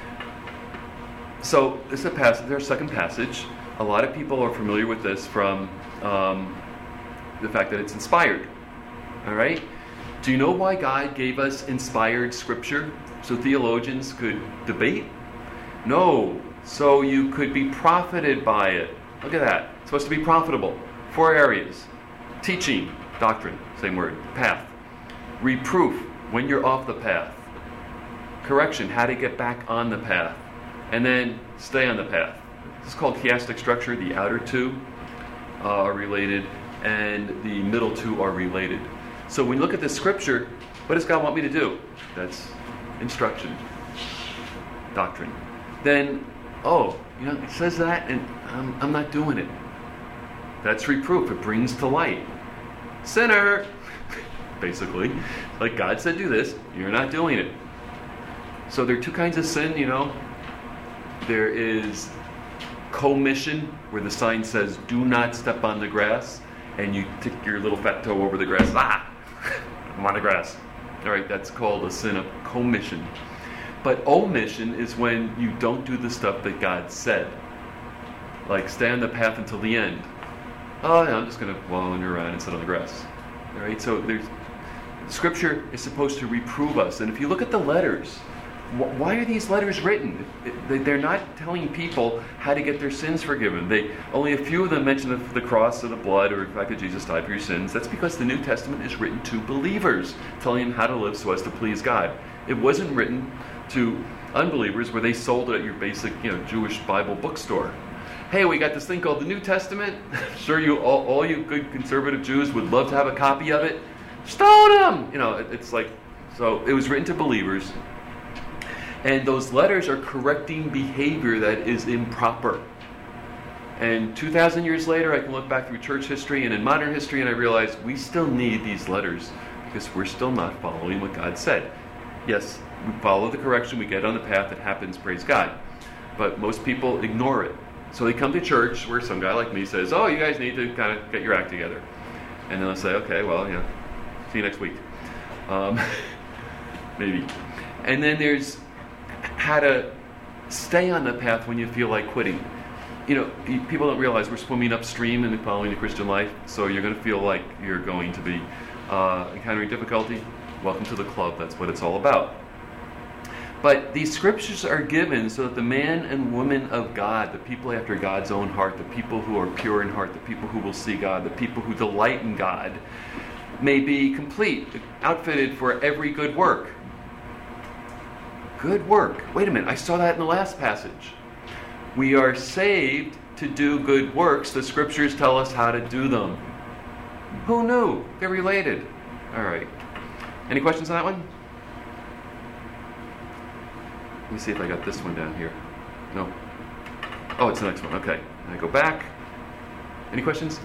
So this is a passage. There's a second passage. A lot of people are familiar with this from um, the fact that it's inspired. All right. Do you know why God gave us inspired scripture? So theologians could debate? No. So you could be profited by it. Look at that. It's supposed to be profitable. Four areas. Teaching, doctrine, same word. Path. Reproof, when you're off the path. Correction, how to get back on the path. And then stay on the path. This is called chiastic structure. The outer two uh, are related, and the middle two are related. So when you look at this scripture, what does God want me to do? That's instruction, doctrine. Then, oh, you know, it says that, and I'm, I'm not doing it. That's reproof. It brings to light. Sinner, basically. Like God said, do this. You're not doing it. So there are two kinds of sin, you know. There is commission, where the sign says, do not step on the grass, and you tick your little fat toe over the grass. Ah! I'm on the grass. All right, that's called a sin of commission. But omission is when you don't do the stuff that God said. Like stay on the path until the end. Oh, no, I'm just going to wander around and sit on the grass. All right, so there's Scripture is supposed to reprove us. And if you look at the letters, why are these letters written? They're not telling people how to get their sins forgiven. They only a few of them mention the, the cross or the blood or the fact that Jesus died for your sins. That's because the New Testament is written to believers, telling them how to live so as to please God. It wasn't written to unbelievers where they sold it at your basic, you know, Jewish Bible bookstore. Hey, we got this thing called the New Testament. Sure, you all, all you good conservative Jews would love to have a copy of it. Stone them! You know, it, it's like, so it was written to believers. And those letters are correcting behavior that is improper. And two thousand years later, I can look back through church history and in modern history, and I realize we still need these letters because we're still not following what God said. Yes, we follow the correction, we get on the path, it happens, praise God. But most people ignore it. So they come to church where some guy like me says, oh, you guys need to kind of get your act together. And then they'll say, okay, well, you know, see you next week. Um, maybe. And then there's how to stay on the path when you feel like quitting. You know, people don't realize we're swimming upstream in following the Christian life, so you're going to feel like you're going to be uh, encountering difficulty. Welcome to the club. That's what it's all about. But these scriptures are given so that the man and woman of God, the people after God's own heart, the people who are pure in heart, the people who will see God, the people who delight in God, may be complete, outfitted for every good work. Good work. Wait a minute, I saw that in the last passage. We are saved to do good works. The scriptures tell us how to do them. Who knew? They're related. All right. Any questions on that one? Let me see if I got this one down here. No. Oh, it's the next one. Okay. I go back. Any questions?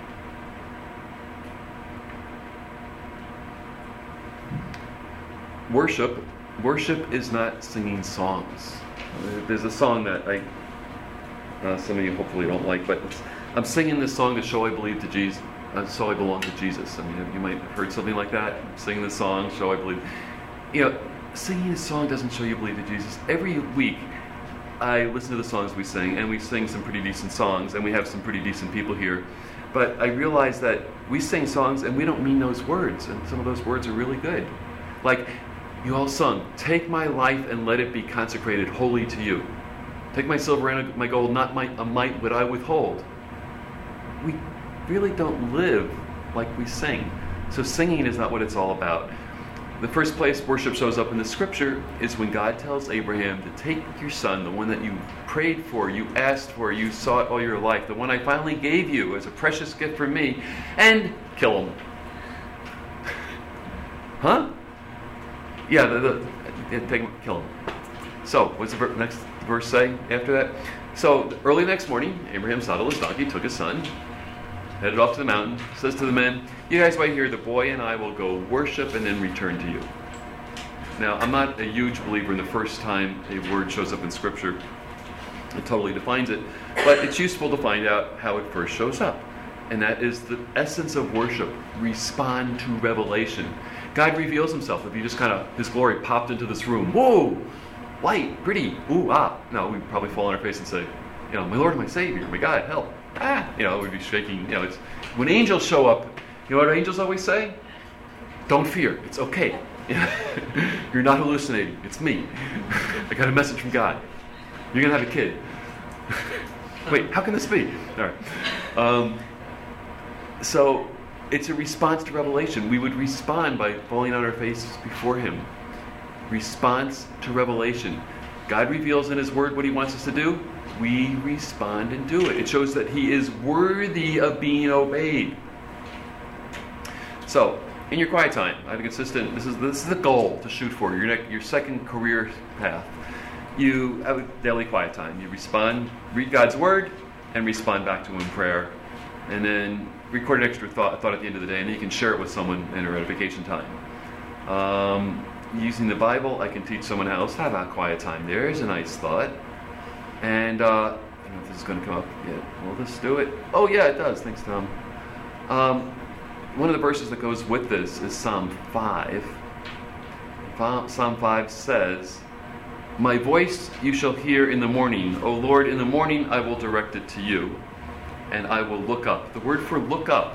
Worship. Worship is not singing songs. There's a song that I, uh, some of you hopefully don't like, but it's, I'm singing this song to show I believe to Jesus. Uh, so I belong to Jesus. I mean, you might have heard something like that. I'm singing this song, show I believe. You know, singing a song doesn't show you believe in Jesus. Every week, I listen to the songs we sing, and we sing some pretty decent songs, and we have some pretty decent people here. But I realize that we sing songs, and we don't mean those words, and some of those words are really good. Like, you all sung, "Take my life and let it be consecrated wholly to you. Take my silver and my gold, not my, a mite would I withhold." We really don't live like we sing. So singing is not what it's all about. The first place worship shows up in the scripture is when God tells Abraham to take your son, the one that you prayed for, you asked for, you sought all your life, the one I finally gave you as a precious gift from me, and kill him. Huh? Yeah, the, the, yeah, take him, kill him. So, what's the ver- next verse say after that? So, early the next morning, Abraham saddled his donkey, took his son, headed off to the mountain, says to the men, "You guys wait here, the boy and I will go worship and then return to you." Now, I'm not a huge believer in the first time a word shows up in Scripture. It totally defines it. But it's useful to find out how it first shows up. And that is the essence of worship. Respond to revelation. God reveals himself. If you just kind of, his glory popped into this room, whoa, light, pretty, ooh, ah. No, we'd probably fall on our face and say, you know, "My Lord and my Savior, my God, help." Ah, you know, we'd be shaking. You know, it's when angels show up. You know what angels always say? "Don't fear. It's okay. You're not hallucinating. It's me. I got a message from God. You're gonna have a kid." Wait, how can this be? All right. Um, so it's a response to revelation. We would respond by falling on our faces before Him. Response to revelation. God reveals in His Word what He wants us to do. We respond and do it. It shows that He is worthy of being obeyed. So, in your quiet time, I have a consistent. This is this is the goal to shoot for. Your next, your second career path. You have a daily quiet time. You respond, read God's Word, and respond back to Him in prayer, and then record an extra thought, thought at the end of the day, and then you can share it with someone in a edification time. Um, using the Bible, I can teach someone else how about quiet time. There's a nice thought. And uh, I don't know if this is going to come up yet. Will this do it? Oh, yeah, it does. Thanks, Tom. Um, one of the verses that goes with this is Psalm five. Psalm five says, "My voice you shall hear in the morning. O Lord, in the morning I will direct it to you, and I will look up." The word for look up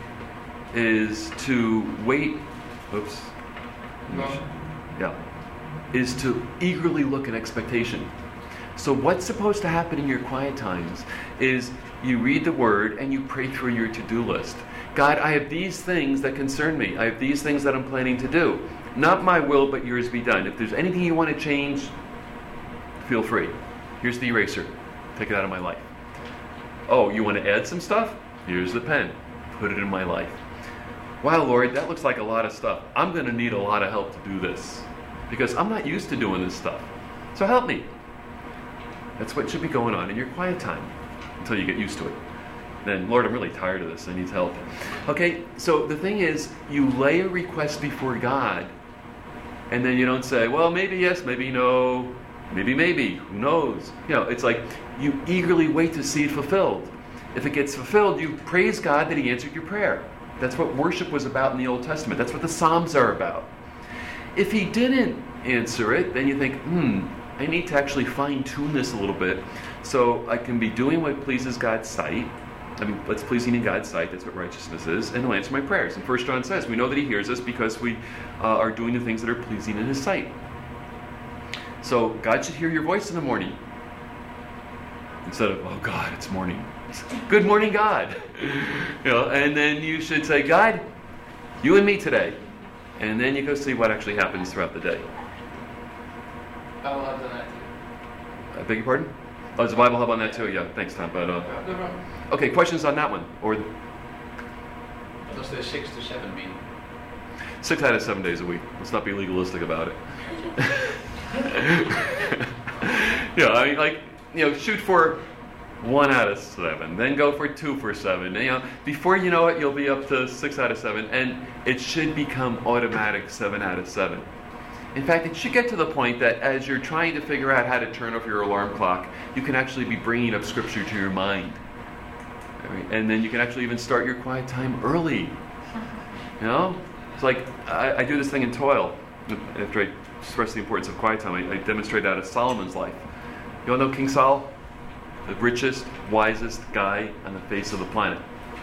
is to wait. Oops. No. Yeah. Is to eagerly look in expectation. So what's supposed to happen in your quiet times is you read the Word and you pray through your to-do list. God, I have these things that concern me. I have these things that I'm planning to do. Not my will, but yours be done. If there's anything you want to change, feel free. Here's the eraser. Take it out of my life. Oh, you want to add some stuff? Here's the pen. Put it in my life. Wow, Lord, that looks like a lot of stuff. I'm going to need a lot of help to do this because I'm not used to doing this stuff. So help me. That's what should be going on in your quiet time until you get used to it. Then, Lord, I'm really tired of this. I need help. Okay, so the thing is, you lay a request before God, and then you don't say, well, maybe yes, maybe no, maybe, maybe, who knows? You know, it's like you eagerly wait to see it fulfilled. If it gets fulfilled, you praise God that He answered your prayer. That's what worship was about in the Old Testament. That's what the Psalms are about. If He didn't answer it, then you think, hmm, I need to actually fine-tune this a little bit so I can be doing what pleases God's sight. I mean, what's pleasing in God's sight, that's what righteousness is, and He'll answer my prayers. And First John says, we know that He hears us because we uh, are doing the things that are pleasing in His sight. So God should hear your voice in the morning. Instead of, oh God, it's morning. Good morning, God. You know, and then you should say, God, you and me today. And then you go see what actually happens throughout the day. Bible Hub's on that too. I beg your pardon? Oh, there's a Bible Hub on that too? Yeah, thanks, Tom. But, uh, No problem. okay, questions on that one? Or What does the six to seven mean? six out of seven days a week. Let's not be legalistic about it. Yeah, I mean, like, you know, shoot for one out of seven, then go for two for seven. And, you know, before you know it, you'll be up to six out of seven, and it should become automatic seven out of seven. In fact, it should get to the point that as you're trying to figure out how to turn off your alarm clock, you can actually be bringing up scripture to your mind. All right? And then you can actually even start your quiet time early. You know? It's like, I, I do this thing in Toil. After I stress the importance of quiet time, I, I demonstrate that of Solomon's life. You all know King Sol? The richest, wisest guy on the face of the planet.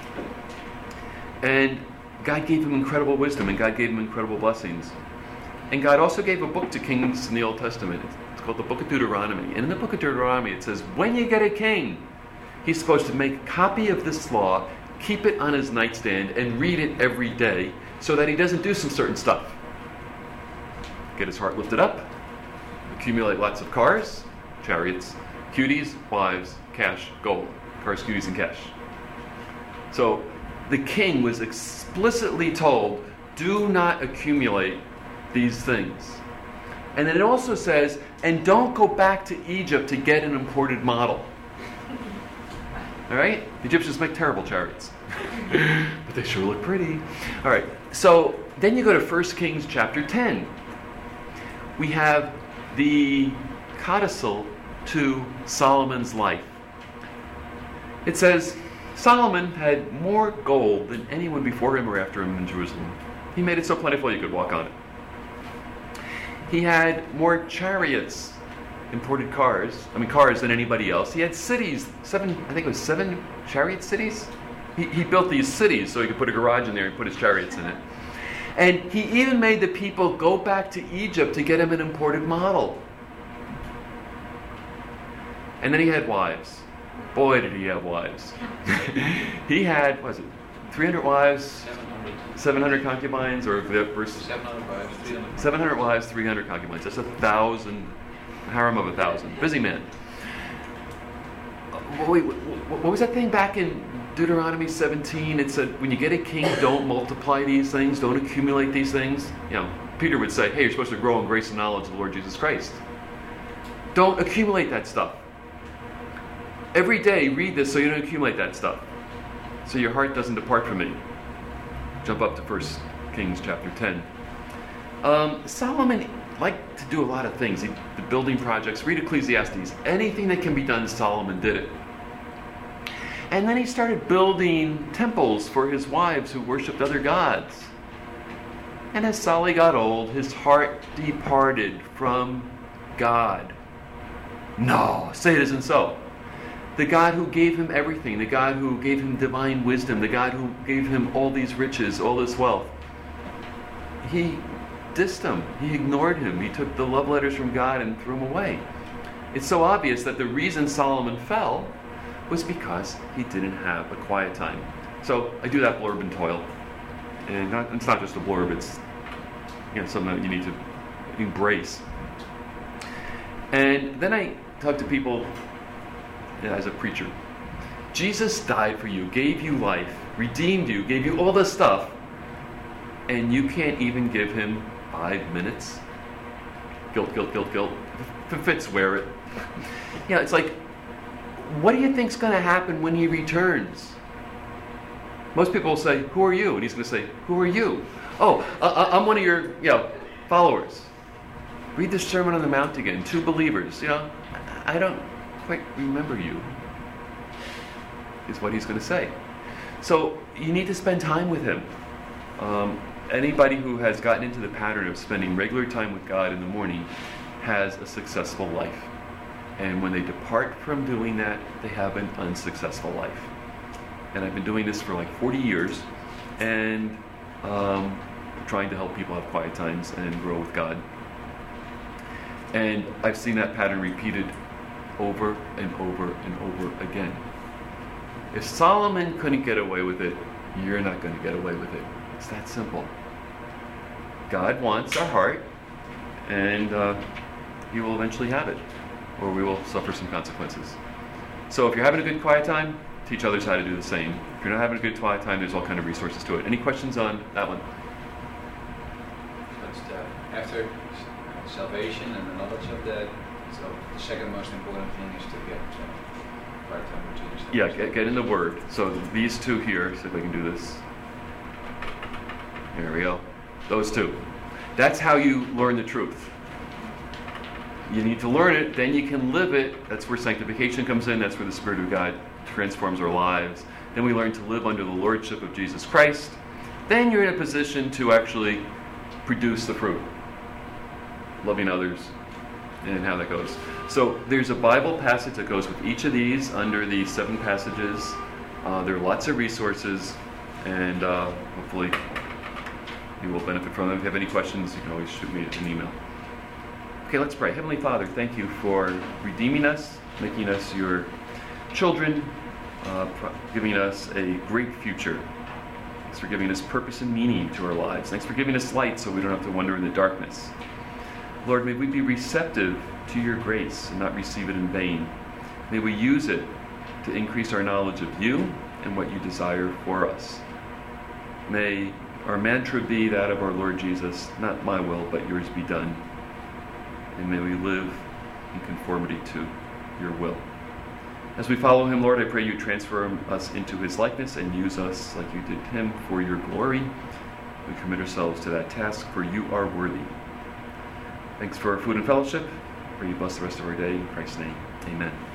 And God gave him incredible wisdom, and God gave him incredible blessings. And God also gave a book to kings in the Old Testament. It's called the Book of Deuteronomy. And in the Book of Deuteronomy it says, when you get a king, he's supposed to make a copy of this law, keep it on his nightstand, and read it every day so that he doesn't do some certain stuff. Get his heart lifted up, accumulate lots of cars, chariots, cuties, wives, cash, gold. Cars, cuties, and cash. So the king was explicitly told, do not accumulate these things. And then it also says, and don't go back to Egypt to get an imported model. All right? The Egyptians make terrible chariots. But they sure look pretty. All right. So then you go to First Kings chapter ten. We have the codicil to Solomon's life. It says, Solomon had more gold than anyone before him or after him in Jerusalem. He made it so plentiful you could walk on it. He had more chariots, imported cars, I mean cars than anybody else. He had cities, seven, I think it was seven chariot cities. He, he built these cities so he could put a garage in there and put his chariots in it. And he even made the people go back to Egypt to get him an imported model. And then he had wives. Boy, did he have wives. He had, what was it, three hundred wives, seven hundred. seven hundred concubines, or the verse? seven hundred wives, three hundred. seven hundred wives, three hundred concubines. That's a thousand, a harem of a thousand. Busy man. Uh, wait, what was that thing back in Deuteronomy seventeen? It said, when you get a king, don't multiply these things, don't accumulate these things. You know, Peter would say, hey, you're supposed to grow in grace and knowledge of the Lord Jesus Christ. Don't accumulate that stuff. Every day, read this so you don't accumulate that stuff. So your heart doesn't depart from me. Jump up to First Kings chapter ten. Um, Solomon liked to do a lot of things. He, the building projects, read Ecclesiastes. Anything that can be done, Solomon did it. And then he started building temples for his wives who worshipped other gods. And as Solly got old, his heart departed from God. No, say it isn't so. The God who gave him everything, the God who gave him divine wisdom, the God who gave him all these riches, all this wealth, he dissed him. He ignored him. He took the love letters from God and threw them away. It's so obvious that the reason Solomon fell was because he didn't have a quiet time. So I do that blurb in Toil. And not, it's not just a blurb, it's you know, something that you need to embrace. And then I talk to people as a preacher. Jesus died for you, gave you life, redeemed you, gave you all this stuff, and you can't even give him five minutes? Guilt, guilt, guilt, guilt. If it fits, wear it. You know, it's like, what do you think's going to happen when he returns? Most people will say, who are you? And he's going to say, who are you? Oh, uh, I'm one of your you know, followers. Read the Sermon on the Mount again. Two believers. You know, I don't quite remember you, is what he's going to say. So you need to spend time with him. Um, anybody who has gotten into the pattern of spending regular time with God in the morning has a successful life. And when they depart from doing that, they have an unsuccessful life. And I've been doing this for like forty years, and um, trying to help people have quiet times and grow with God. And I've seen that pattern repeated over and over and over again. If Solomon couldn't get away with it, you're not going to get away with it. It's that simple. God wants our heart, and uh, He will eventually have it, or we will suffer some consequences. So if you're having a good quiet time, teach others how to do the same. If you're not having a good quiet time, there's all kind of resources to it. Any questions on that one? Just, uh, after s- salvation and the knowledge of that, so the second most important thing is to get uh, right time with Jesus. Yeah, get, get in the Word. So these two here, see if I can do this. There we go. Those two. That's how you learn the truth. You need to learn it, then you can live it. That's where sanctification comes in. That's where the Spirit of God transforms our lives. Then we learn to live under the Lordship of Jesus Christ. Then you're in a position to actually produce the fruit. Loving others, and how that goes. So there's a Bible passage that goes with each of these under the seven passages. Uh, there are lots of resources, and uh, hopefully you will benefit from them. If you have any questions, you can always shoot me an email. Okay, let's pray. Heavenly Father, thank you for redeeming us, making us your children, uh, pro- giving us a great future. Thanks for giving us purpose and meaning to our lives. Thanks for giving us light so we don't have to wander in the darkness. Lord, may we be receptive to your grace and not receive it in vain. May we use it to increase our knowledge of you and what you desire for us. May our mantra be that of our Lord Jesus, not my will, but yours be done. And may we live in conformity to your will. As we follow him, Lord, I pray you transform us into his likeness and use us like you did him for your glory. We commit ourselves to that task, for you are worthy. Thanks for our food and fellowship. Pray you bless the rest of our day. In Christ's name, amen.